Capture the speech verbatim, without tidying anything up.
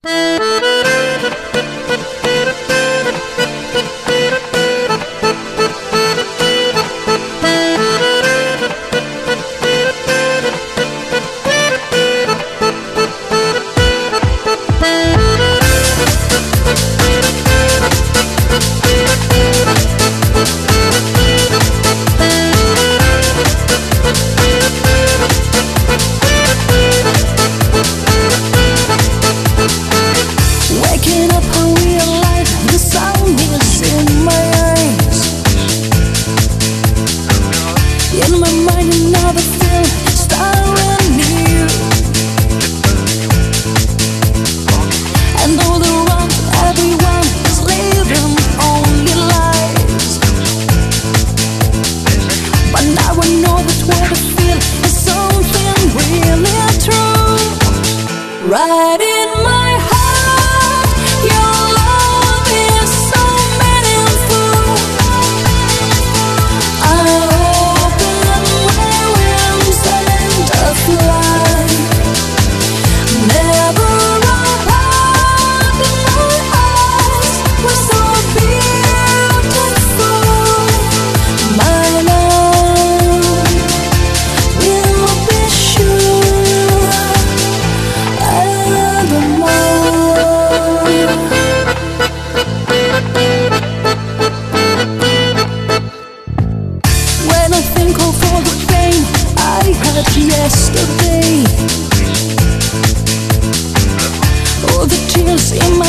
Right in my heart, your love is so meaningful. I open my wings and I fly. Never apart, my eyes were so beautiful. My love will be sure. When I think of all the pain I had yesterday, all the tears in my